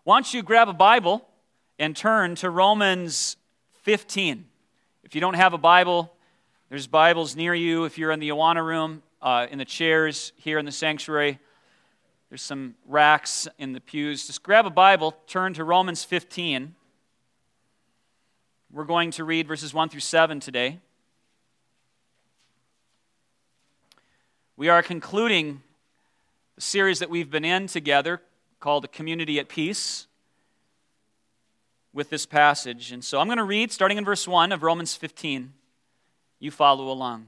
Why don't you grab a Bible and turn to Romans 15. If you don't have a Bible, there's Bibles near you. If you're in the Awana room, in the chairs here in the sanctuary, there's some racks in the pews. Just grab a Bible, turn to Romans 15. We're going to read verses 1 through 7 today. We are concluding the series that we've been in together called A Community at Peace with this passage. And so I'm going to read starting in verse 1 of Romans 15. You follow along.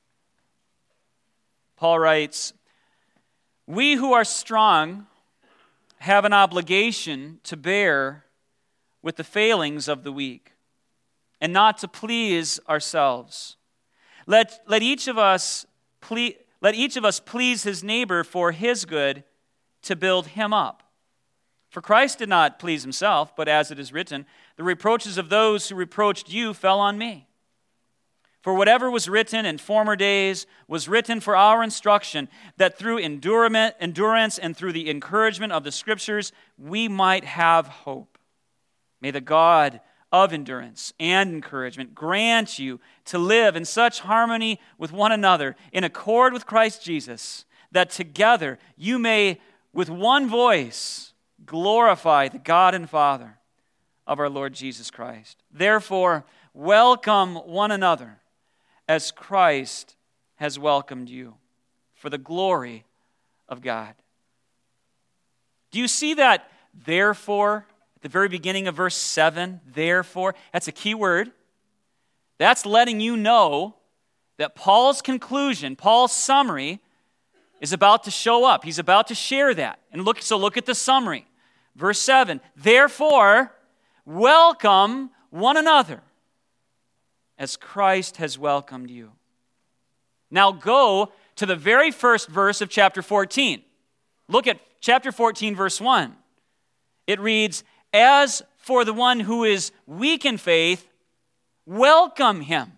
Paul writes, "We who are strong have an obligation to bear with the failings of the weak and not to please ourselves. Let each of us please his neighbor for his good, to build him up. For Christ did not please himself, but as it is written, the reproaches of those who reproached you fell on me. For whatever was written in former days was written for our instruction, that through endurance and through the encouragement of the Scriptures we might have hope. May the God of endurance and encouragement grant you to live in such harmony with one another, in accord with Christ Jesus, that together you may, with one voice, glorify the God and Father of our Lord Jesus Christ. Therefore, welcome one another as Christ has welcomed you, for the glory of God." Do you see that therefore at the very beginning of verse 7? Therefore, that's a key word. That's letting you know that Paul's conclusion, Paul's summary, is about to show up. He's about to share that. And look at the summary. Verse 7, "Therefore, welcome one another as Christ has welcomed you." Now go to the very first verse of chapter 14. Look at chapter 14, verse 1. It reads, "As for the one who is weak in faith, welcome him."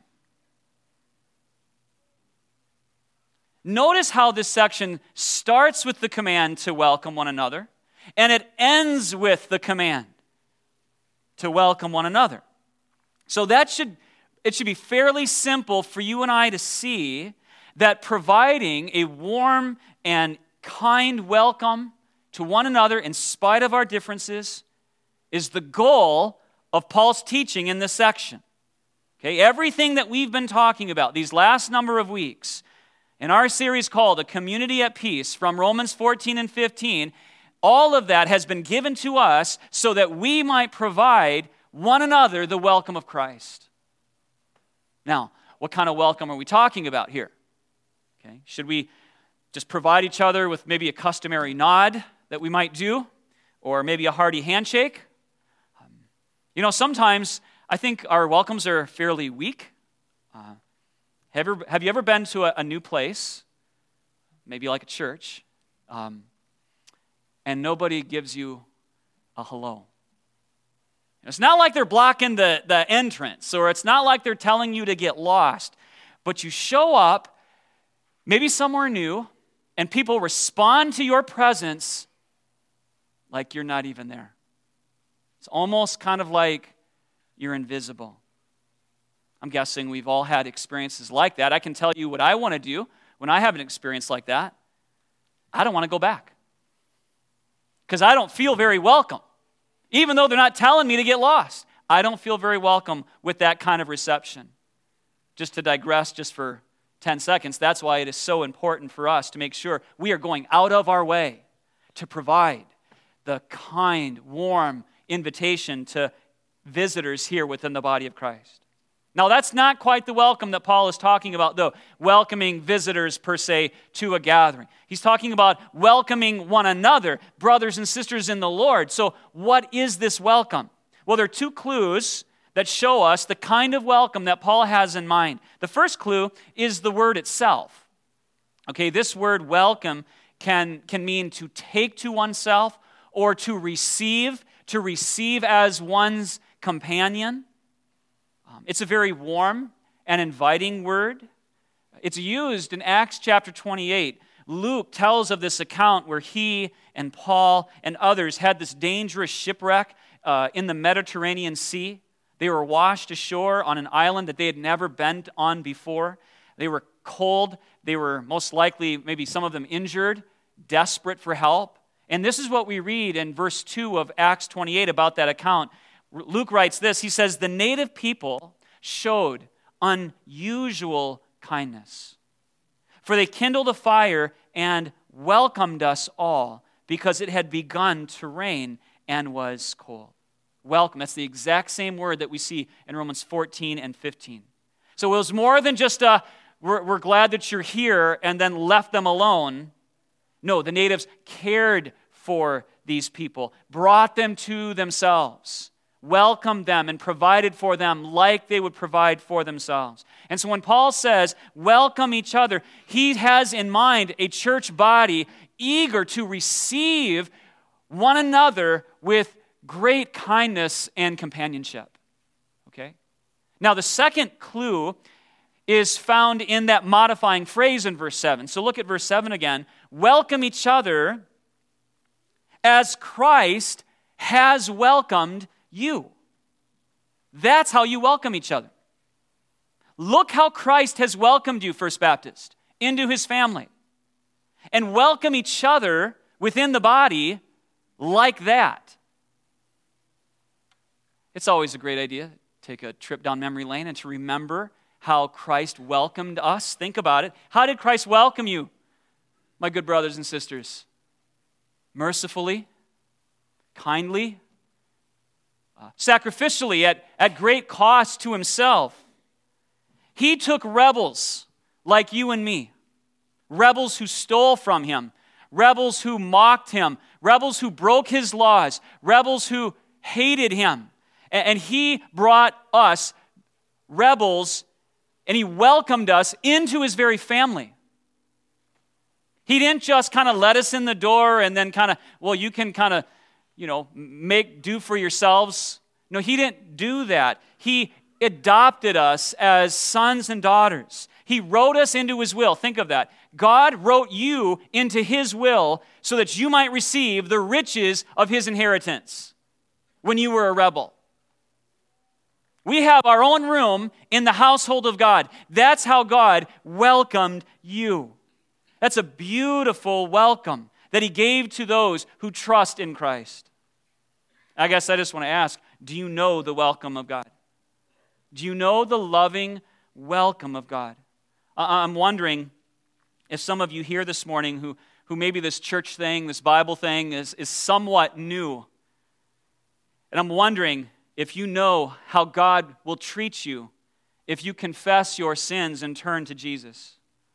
Notice how this section starts with the command to welcome one another, and it ends with the command to welcome one another. So it should be fairly simple for you and I to see that providing a warm and kind welcome to one another in spite of our differences is the goal of Paul's teaching in this section. Okay, everything that we've been talking about these last number of weeks in our series called A Community at Peace, from Romans 14 and 15, all of that has been given to us so that we might provide one another the welcome of Christ. Now, what kind of welcome are we talking about here? Okay, should we just provide each other with maybe a customary nod that we might do, or maybe a hearty handshake? Sometimes I think our welcomes are fairly weak. Have you ever been to a new place, maybe like a church, and nobody gives you a hello? It's not like they're blocking the entrance, or it's not like they're telling you to get lost, but you show up, maybe somewhere new, and people respond to your presence like you're not even there. It's almost kind of like you're invisible. I'm guessing we've all had experiences like that. I can tell you what I want to do when I have an experience like that. I don't want to go back because I don't feel very welcome. Even though they're not telling me to get lost, I don't feel very welcome with that kind of reception. Just to digress just for 10 seconds, that's why it is so important for us to make sure we are going out of our way to provide the kind, warm invitation to visitors here within the body of Christ. Now, that's not quite the welcome that Paul is talking about, though, welcoming visitors per se to a gathering. He's talking about welcoming one another, brothers and sisters in the Lord. So what is this welcome? Well, there are two clues that show us the kind of welcome that Paul has in mind. The first clue is the word itself. Okay, this word welcome can mean to take to oneself or to receive as one's companion. It's a very warm and inviting word. It's used in Acts chapter 28 Luke tells of this account where he and Paul and others had this dangerous shipwreck in the Mediterranean Sea. They were washed ashore on an island that they had never been on before. They were cold. They were most likely, maybe some of them injured, desperate for help. And this is what we read in verse 2 of Acts 28 about that account. Luke writes this. He says, "The native people showed unusual kindness, for they kindled a fire and welcomed us all because it had begun to rain and was cold." Welcome, that's the exact same word that we see in Romans 14 and 15. So it was more than just we're glad that you're here and then left them alone. No, the natives cared for these people, brought them to themselves, welcomed them and provided for them like they would provide for themselves. And so when Paul says, welcome each other, he has in mind a church body eager to receive one another with great kindness and companionship. Okay? Now the second clue is found in that modifying phrase in verse 7. So look at verse 7 again. Welcome each other as Christ has welcomed you. That's how you welcome each other. Look how Christ has welcomed you, First Baptist, into his family. And welcome each other within the body like that. It's always a great idea to take a trip down memory lane and to remember how Christ welcomed us. Think about it. How did Christ welcome you, my good brothers and sisters? Mercifully, kindly, sacrificially, at great cost to himself. He took rebels like you and me, rebels who stole from him, rebels who mocked him, rebels who broke his laws, rebels who hated him. And he brought us, rebels, and he welcomed us into his very family. He didn't just kind of let us in the door and then kind of, well, you can kind of, make do for yourselves. No, he didn't do that. He adopted us as sons and daughters. He wrote us into his will. Think of that. God wrote you into his will so that you might receive the riches of his inheritance when you were a rebel. We have our own room in the household of God. That's how God welcomed you. That's a beautiful welcome that he gave to those who trust in Christ. I guess I just want to ask, do you know the welcome of God? Do you know the loving welcome of God? I'm wondering if some of you here this morning who maybe this church thing, this Bible thing is somewhat new. And I'm wondering if you know how God will treat you if you confess your sins and turn to Jesus.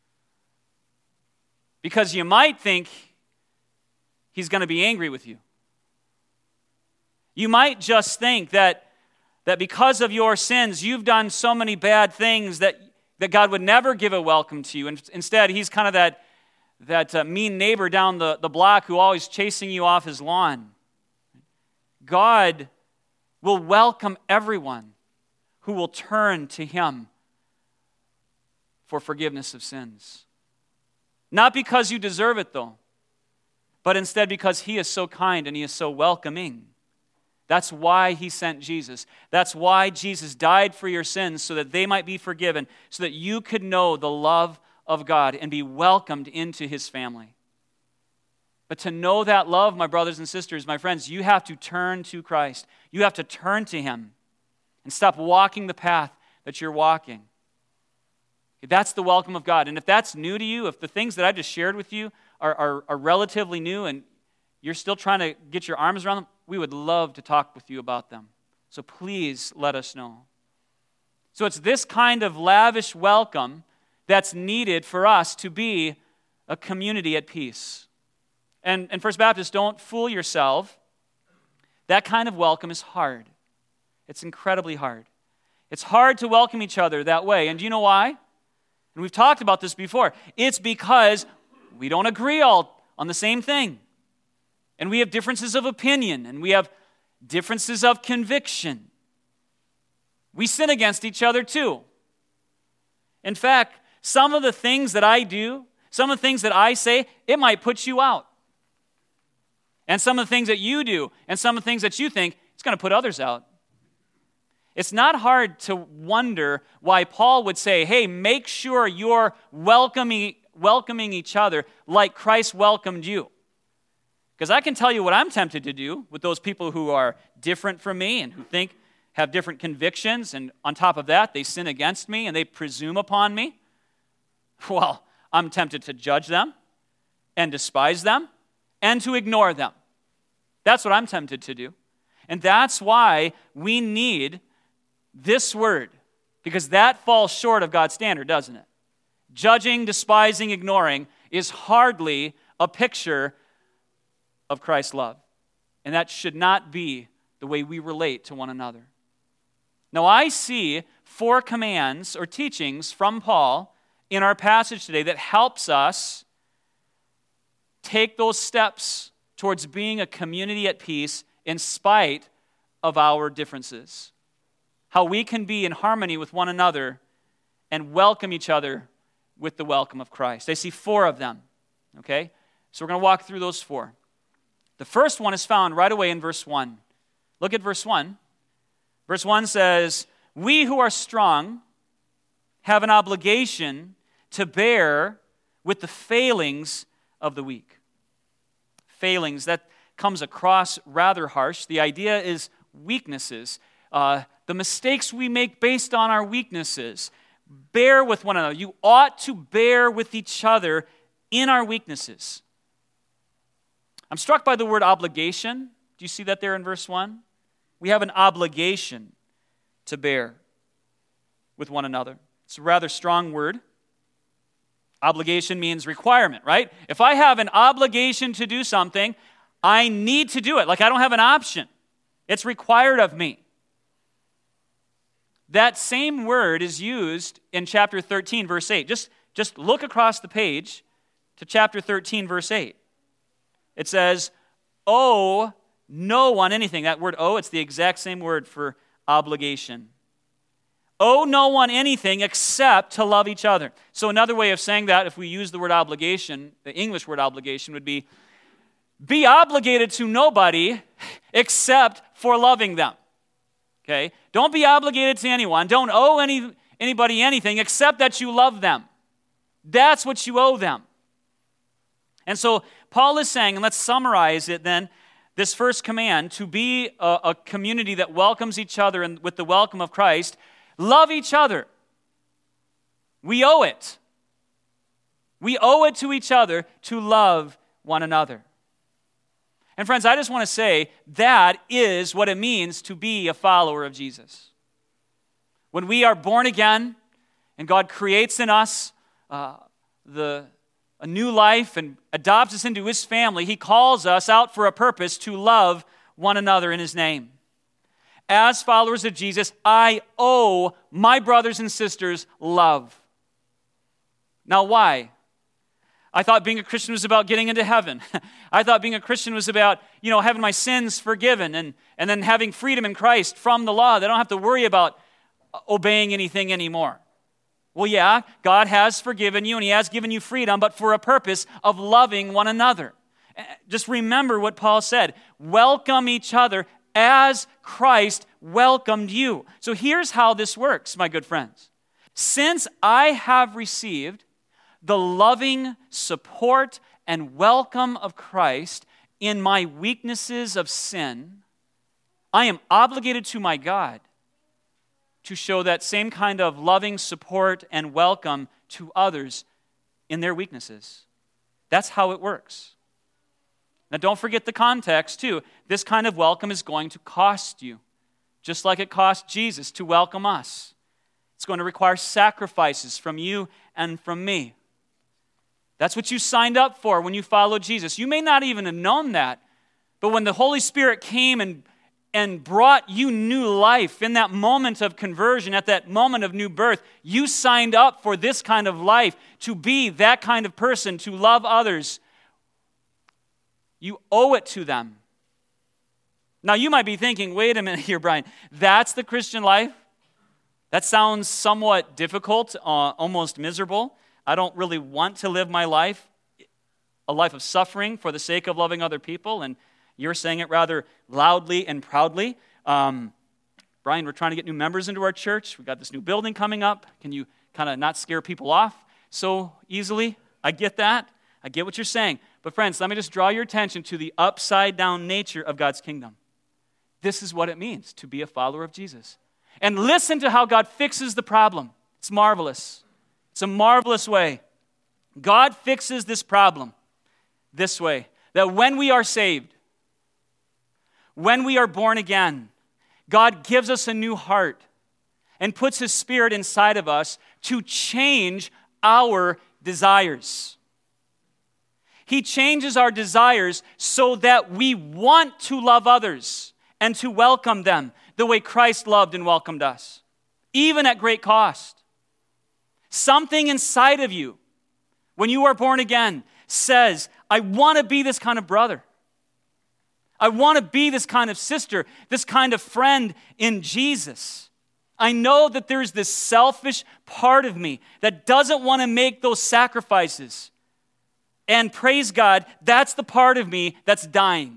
Because you might think he's going to be angry with you. You might just think that because of your sins, you've done so many bad things that God would never give a welcome to you. And instead, he's kind of that mean neighbor down the block who always chasing you off his lawn. God will welcome everyone who will turn to him for forgiveness of sins. Not because you deserve it, though, but instead because he is so kind and he is so welcoming. That's why he sent Jesus. That's why Jesus died for your sins, so that they might be forgiven, so that you could know the love of God and be welcomed into his family. But to know that love, my brothers and sisters, my friends, you have to turn to Christ. You have to turn to him and stop walking the path that you're walking. That's the welcome of God. And if that's new to you, if the things that I just shared with you are relatively new and you're still trying to get your arms around them, we would love to talk with you about them. So please let us know. So it's this kind of lavish welcome that's needed for us to be a community at peace. And First Baptist, don't fool yourself. That kind of welcome is hard. It's incredibly hard. It's hard to welcome each other that way. And do you know why? And we've talked about this before. It's because we don't agree all on the same thing. And we have differences of opinion, and we have differences of conviction. We sin against each other too. In fact, some of the things that I do, Some of the things that I say, it might put you out. And some of the things that you do, and some of the things that you think, it's going to put others out. It's not hard to wonder why Paul would say, hey, make sure you're welcoming each other like Christ welcomed you. Because I can tell you what I'm tempted to do with those people who are different from me and who have different convictions, and on top of that, they sin against me and they presume upon me. Well, I'm tempted to judge them and despise them and to ignore them. That's what I'm tempted to do. And that's why we need this word, because that falls short of God's standard, doesn't it? Judging, despising, ignoring is hardly a picture of Christ's love. And that should not be the way we relate to one another. Now, I see 4 commands or teachings from Paul in our passage today that helps us take those steps towards being a community at peace in spite of our differences. How we can be in harmony with one another and welcome each other with the welcome of Christ. I see 4 of them, okay? So we're going to walk through those 4. The first one is found right away in verse 1. Look at verse 1. Verse 1 says, we who are strong have an obligation to bear with the failings of the weak. Failings, that comes across rather harsh. The idea is weaknesses. The mistakes we make based on our weaknesses. Bear with one another. You ought to bear with each other in our weaknesses. I'm struck by the word obligation. Do you see that there in verse 1? We have an obligation to bear with one another. It's a rather strong word. Obligation means requirement, right? If I have an obligation to do something, I need to do it. Like I don't have an option. It's required of me. That same word is used in chapter 13, verse 8. Just look across the page to chapter 13, verse 8. It says, owe no one anything. That word owe, it's the exact same word for obligation. Owe no one anything except to love each other. So another way of saying that, if we use the word obligation, the English word obligation would be obligated to nobody except for loving them. Okay? Don't be obligated to anyone. Don't owe anybody anything except that you love them. That's what you owe them. And so Paul is saying, and let's summarize it then, this first command, to be a community that welcomes each other and with the welcome of Christ, love each other. We owe it. We owe it to each other to love one another. And friends, I just want to say that is what it means to be a follower of Jesus. When we are born again and God creates in us a new life and adopts us into His family, He calls us out for a purpose to love one another in His name. As followers of Jesus, I owe my brothers and sisters love. Now, why? I thought being a Christian was about getting into heaven. I thought being a Christian was about, having my sins forgiven and then having freedom in Christ from the law. They don't have to worry about obeying anything anymore. Well, yeah, God has forgiven you and He has given you freedom, but for a purpose of loving one another. Just remember what Paul said. Welcome each other as Christ welcomed you. So here's how this works, my good friends. Since I have received the loving support and welcome of Christ in my weaknesses of sin, I am obligated to my God to show that same kind of loving support and welcome to others in their weaknesses. That's how it works. Now don't forget the context too. This kind of welcome is going to cost you, just like it cost Jesus to welcome us. It's going to require sacrifices from you and from me. That's what you signed up for when you followed Jesus. You may not even have known that, but when the Holy Spirit came and brought you new life in that moment of conversion, at that moment of new birth, you signed up for this kind of life, to be that kind of person, to love others. You owe it to them. Now you might be thinking, wait a minute here, Brian, that's the Christian life? That sounds somewhat difficult, almost miserable. I don't really want to live my life, a life of suffering for the sake of loving other people, and you're saying it rather loudly and proudly. Brian, we're trying to get new members into our church. We've got this new building coming up. Can you kind of not scare people off so easily? I get that. I get what you're saying. But friends, let me just draw your attention to the upside-down nature of God's kingdom. This is what it means to be a follower of Jesus. And listen to how God fixes the problem. It's marvelous. It's a marvelous way. God fixes this problem this way, that when we are saved, when we are born again, God gives us a new heart and puts His Spirit inside of us to change our desires. He changes our desires so that we want to love others and to welcome them the way Christ loved and welcomed us, even at great cost. Something inside of you, when you are born again, says, I want to be this kind of brother. I want to be this kind of sister, this kind of friend in Jesus. I know that there's this selfish part of me that doesn't want to make those sacrifices. And praise God, that's the part of me that's dying.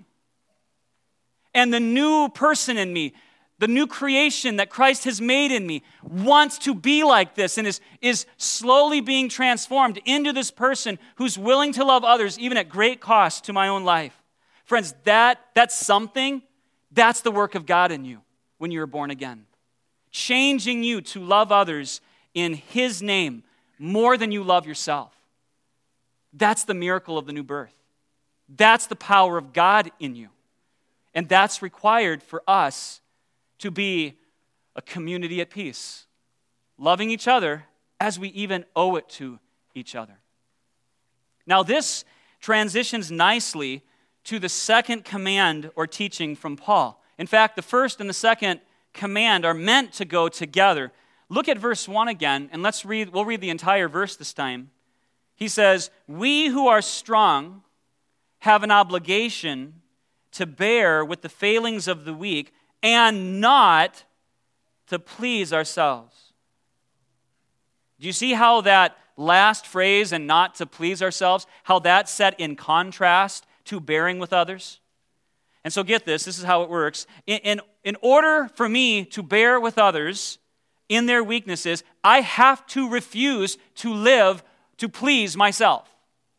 And the new person in me, the new creation that Christ has made in me, wants to be like this and is slowly being transformed into this person who's willing to love others even at great cost to my own life. Friends, that's something, that's the work of God in you when you were born again. Changing you to love others in His name more than you love yourself. That's the miracle of the new birth. That's the power of God in you. And that's required for us to be a community at peace, loving each other as we even owe it to each other. Now, this transitions nicely to the second command or teaching from Paul. In fact, the first and the second command are meant to go together. Look at verse 1 again, and we'll read the entire verse this time. He says, we who are strong have an obligation to bear with the failings of the weak and not to please ourselves. Do you see how that last phrase, and not to please ourselves, how that's set in contrast to bearing with others? And so get this is how it works. In order for me to bear with others in their weaknesses, I have to refuse to live to please myself.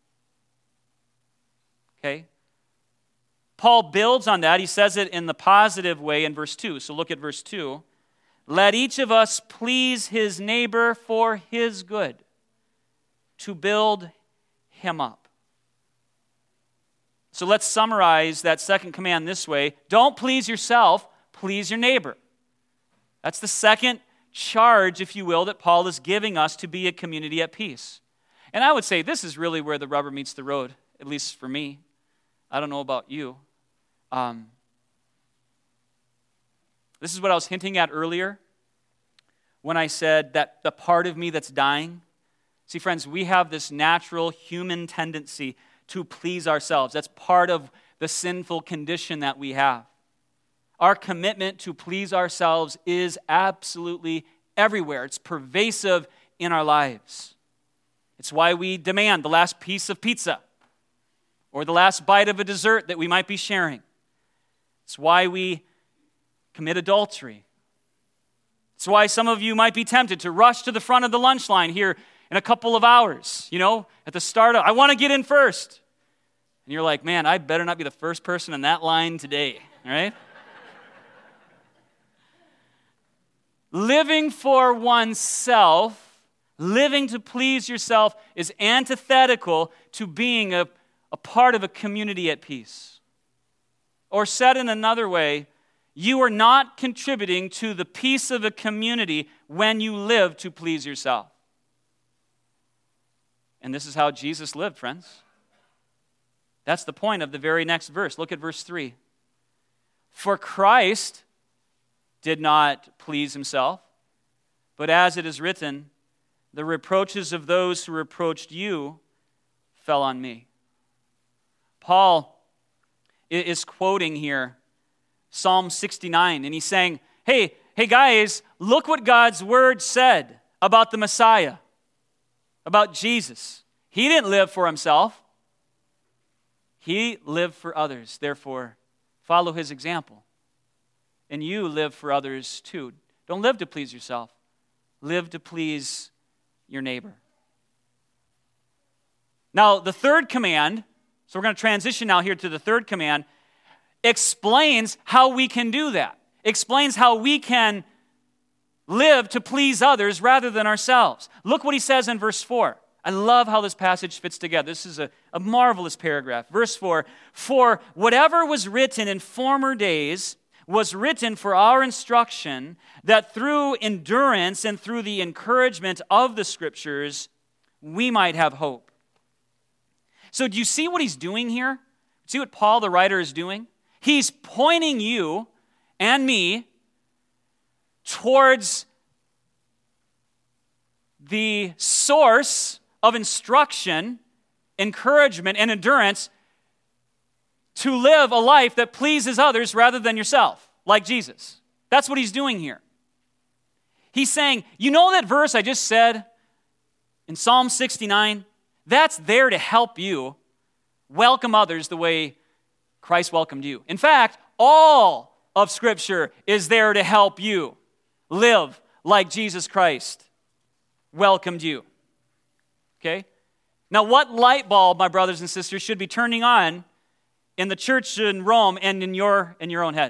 Okay? Paul builds on that. He says it in the positive way in verse 2. So look at verse 2. Let each of us please his neighbor for his good, to build him up. So let's summarize that second command this way. Don't please yourself, please your neighbor. That's the second charge, if you will, that Paul is giving us to be a community at peace. And I would say this is really where the rubber meets the road, at least for me. I don't know about you. This is what I was hinting at earlier when I said that the part of me that's dying. See, friends, we have this natural human tendency to please ourselves. That's part of the sinful condition that we have. Our commitment to please ourselves is absolutely everywhere. It's pervasive in our lives. It's why we demand the last piece of pizza or the last bite of a dessert that we might be sharing. It's why we commit adultery. It's why some of you might be tempted to rush to the front of the lunch line here in a couple of hours, at the start of, I want to get in first. And you're like, man, I better not be the first person in that line today, all right? Living for oneself, living to please yourself is antithetical to being a part of a community at peace. Or said in another way, you are not contributing to the peace of a community when you live to please yourself. And this is how Jesus lived, friends. That's the point of the very next verse. Look at verse 3. For Christ did not please himself, but as it is written, the reproaches of those who reproached you fell on me. Paul is quoting here Psalm 69, and he's saying, hey guys, look what God's word said about the Messiah, about Jesus. He didn't live for himself. He lived for others. Therefore, follow his example. And you live for others too. Don't live to please yourself. Live to please your neighbor. Now, the third command, so we're going to transition now here to the third command, explains how we can do that. Explains how we can live to please others rather than ourselves. Look what he says in verse 4. I love how this passage fits together. This is a marvelous paragraph. Verse 4, for whatever was written in former days was written for our instruction, that through endurance and through the encouragement of the Scriptures, we might have hope. So do you see what he's doing here? See what Paul, the writer, is doing? He's pointing you and me towards the source of instruction, encouragement, and endurance to live a life that pleases others rather than yourself, like Jesus. That's what he's doing here. He's saying, you know that verse I just said in Psalm 69? That's there to help you welcome others the way Christ welcomed you. In fact, all of Scripture is there to help you live like Jesus Christ welcomed you. Okay? Now, what light bulb, my brothers and sisters, should be turning on in the church in Rome and in your own head?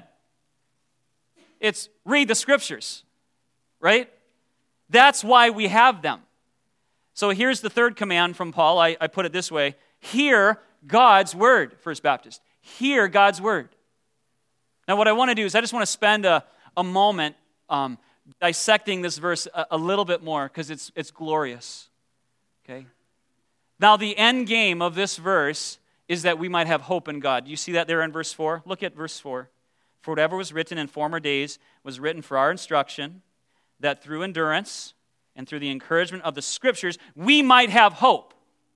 It's read the Scriptures, right? That's why we have them. So here's the third command from Paul. I put it this way. Hear God's word, First Baptist. Hear God's word. Now what I want to do is I just want to spend a moment dissecting this verse a little bit more because it's glorious. Okay? Now the end game of this verse is that we might have hope in God. You see that there in verse 4? Look at verse 4. For whatever was written in former days was written for our instruction, that through endurance and through the encouragement of the Scriptures, we might have hope.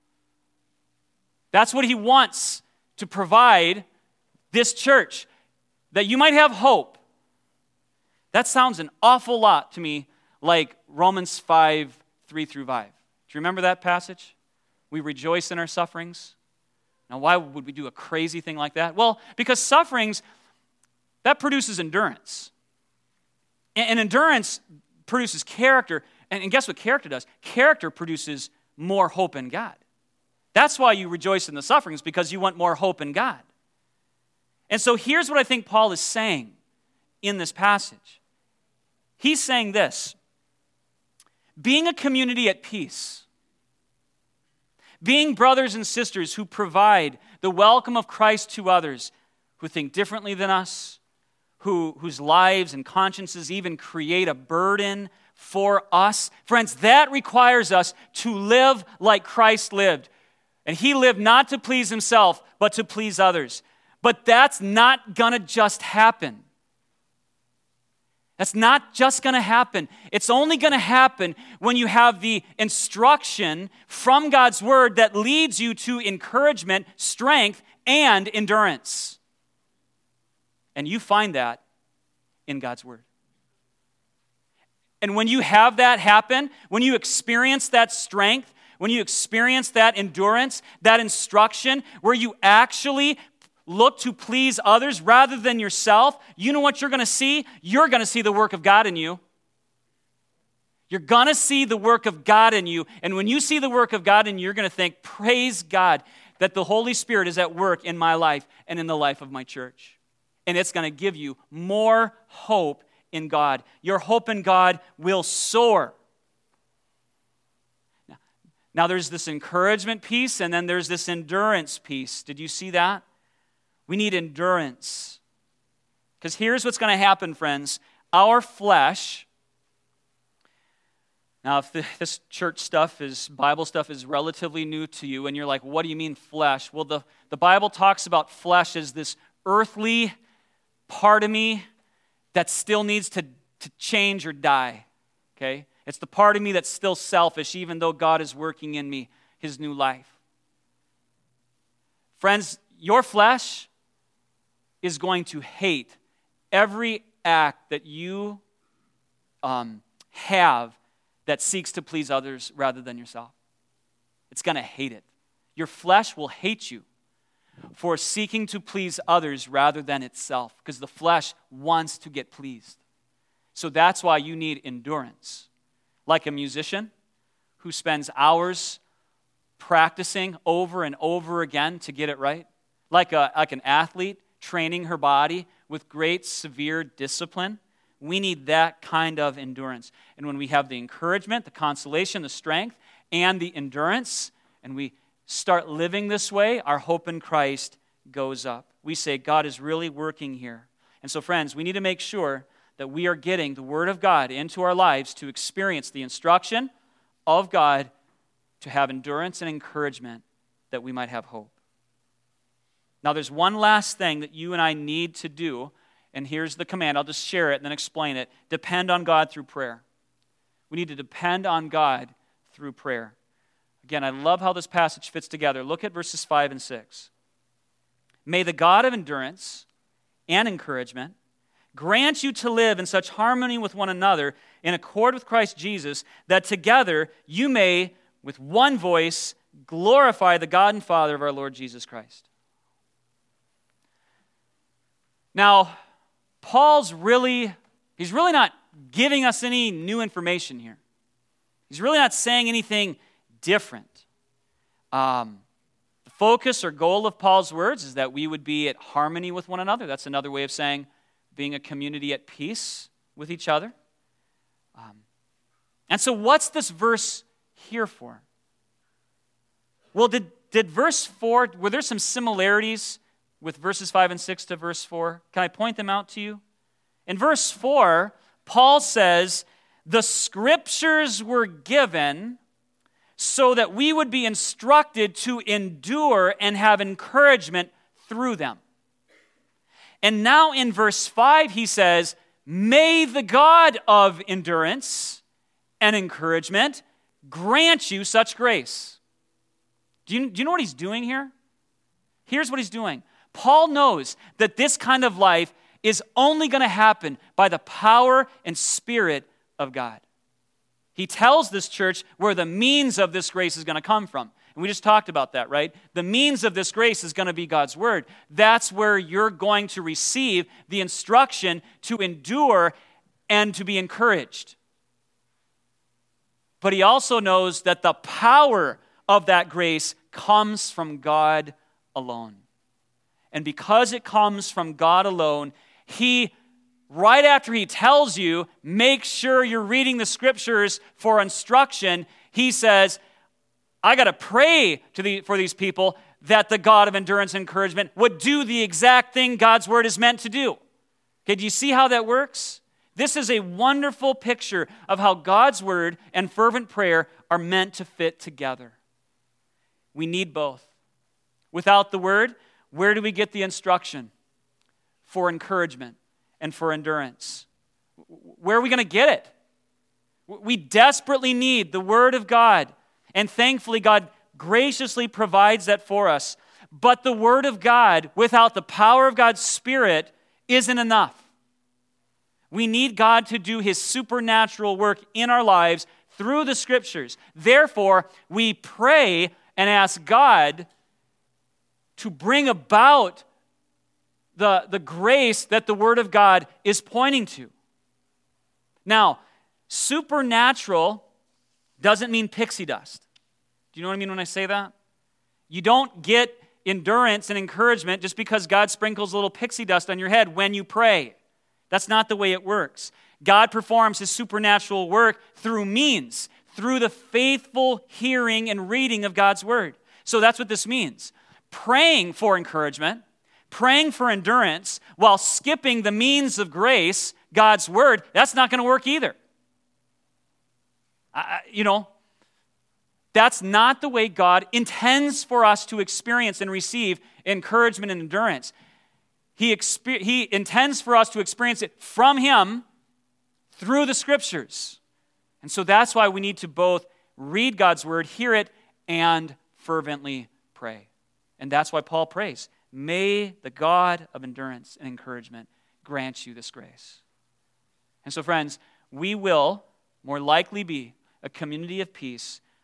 That's what he wants to provide this church, that you might have hope. That sounds an awful lot to me like Romans 5, 3 through 5. Do you remember that passage? We rejoice in our sufferings. Now, why would we do a crazy thing like that? Well, because sufferings, that produces endurance. And endurance produces character. And guess what character does? Character produces more hope in God. That's why you rejoice in the sufferings, because you want more hope in God. And so here's what I think Paul is saying in this passage. He's saying this: being a community at peace, being brothers and sisters who provide the welcome of Christ to others who think differently than us, whose lives and consciences even create a burden for us. Friends, that requires us to live like Christ lived. And he lived not to please himself, but to please others. But that's not going to just happen. That's not just going to happen. It's only going to happen when you have the instruction from God's word that leads you to encouragement, strength, and endurance. And you find that in God's word. And when you have that happen, when you experience that strength, when you experience that endurance, that instruction, where you actually look to please others rather than yourself, you know what you're going to see? You're going to see the work of God in you. You're going to see the work of God in you. And when you see the work of God in you, you're going to think, praise God that the Holy Spirit is at work in my life and in the life of my church. And it's going to give you more hope in God. Your hope in God will soar. Now there's this encouragement piece, and then there's this endurance piece. Did you see that? We need endurance. Because here's what's going to happen, friends. Our flesh, now if this church stuff, Bible stuff is relatively new to you, and you're like, what do you mean flesh? Well, the Bible talks about flesh as this earthly part of me that still needs to change or die, okay? It's the part of me that's still selfish, even though God is working in me his new life. Friends, your flesh is going to hate every act that you have that seeks to please others rather than yourself. It's going to hate it. Your flesh will hate you for seeking to please others rather than itself, because the flesh wants to get pleased. So that's why you need endurance. Like a musician who spends hours practicing over and over again to get it right. Like an athlete training her body with great severe discipline. We need that kind of endurance. And when we have the encouragement, the consolation, the strength, and the endurance, and we start living this way, our hope in Christ goes up. We say, God is really working here. And so, friends, we need to make sure that we are getting the Word of God into our lives to experience the instruction of God, to have endurance and encouragement, that we might have hope. Now, there's one last thing that you and I need to do, and here's the command. I'll just share it and then explain it. Depend on God through prayer. We need to depend on God through prayer. Again, I love how this passage fits together. Look at verses 5 and 6. May the God of endurance and encouragement grant you to live in such harmony with one another in accord with Christ Jesus, that together you may, with one voice, glorify the God and Father of our Lord Jesus Christ. Now, Paul's he's really not giving us any new information here. He's really not saying anything different. The focus or goal of Paul's words is that we would be at harmony with one another. That's another way of saying being a community at peace with each other. And so what's this verse here for? Well, did verse 4, were there some similarities with verses 5 and 6 to verse 4? Can I point them out to you? In verse 4, Paul says, the scriptures were given so that we would be instructed to endure and have encouragement through them. And now in verse 5, he says, may the God of endurance and encouragement grant you such grace. Do you know what he's doing here? Here's what he's doing. Paul knows that this kind of life is only going to happen by the power and Spirit of God. He tells this church where the means of this grace is going to come from. And we just talked about that, right? The means of this grace is going to be God's Word. That's where you're going to receive the instruction to endure and to be encouraged. But he also knows that the power of that grace comes from God alone. And because it comes from God alone, right after he tells you, make sure you're reading the scriptures for instruction, he says, I got to pray for these people that the God of endurance and encouragement would do the exact thing God's word is meant to do. Okay, do you see how that works? This is a wonderful picture of how God's word and fervent prayer are meant to fit together. We need both. Without the word, where do we get the instruction for encouragement and for endurance? Where are we going to get it? We desperately need the Word of God, and thankfully God graciously provides that for us. But the Word of God, without the power of God's Spirit, isn't enough. We need God to do His supernatural work in our lives through the Scriptures. Therefore, we pray and ask God to bring about the grace that the Word of God is pointing to. Now, supernatural doesn't mean pixie dust. Do you know what I mean when I say that? You don't get endurance and encouragement just because God sprinkles a little pixie dust on your head when you pray. That's not the way it works. God performs His supernatural work through means, through the faithful hearing and reading of God's Word. So that's what this means. Praying for encouragement, praying for endurance, while skipping the means of grace, God's Word, that's not going to work either. That's not the way God intends for us to experience and receive encouragement and endurance. He intends for us to experience it from Him through the Scriptures. And so that's why we need to both read God's Word, hear it, and fervently pray. And that's why Paul prays, may the God of endurance and encouragement grant you this grace. And so, friends, we will more likely be a community of peace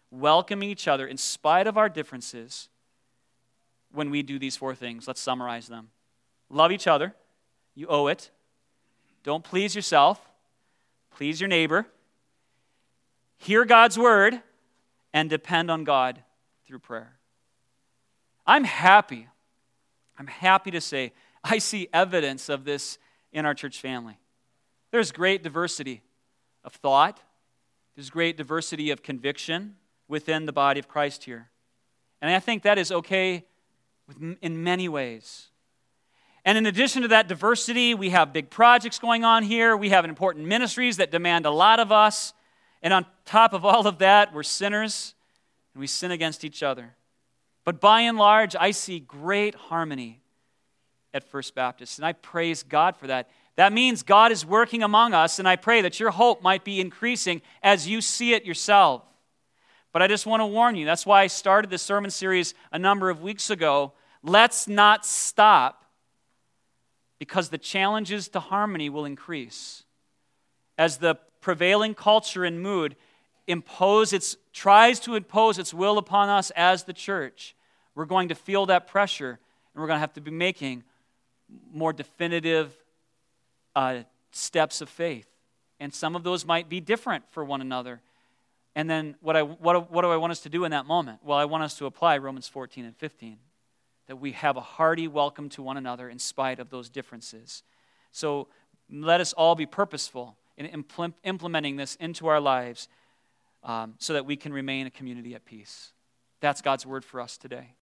welcoming each other in spite of our differences when we do these 4 things. Let's summarize them. Love each other. You owe it. Don't please yourself. Please your neighbor. Hear God's word and depend on God through prayer. I'm happy to say I see evidence of this in our church family. There's great diversity of thought. There's great diversity of conviction within the body of Christ here. And I think that is okay in many ways. And in addition to that diversity, we have big projects going on here. We have important ministries that demand a lot of us. And on top of all of that, we're sinners and we sin against each other. But by and large, I see great harmony at First Baptist, and I praise God for that. That means God is working among us, and I pray that your hope might be increasing as you see it yourself. But I just want to warn you, that's why I started this sermon series a number of weeks ago. Let's not stop, because the challenges to harmony will increase. As the prevailing culture and mood tries to impose its will upon us as the church, we're going to feel that pressure, and we're going to have to be making more definitive steps of faith. And some of those might be different for one another. And then what do I want us to do in that moment? Well, I want us to apply Romans 14 and 15, that we have a hearty welcome to one another in spite of those differences. So let us all be purposeful in implementing this into our lives so that we can remain a community at peace. That's God's word for us today.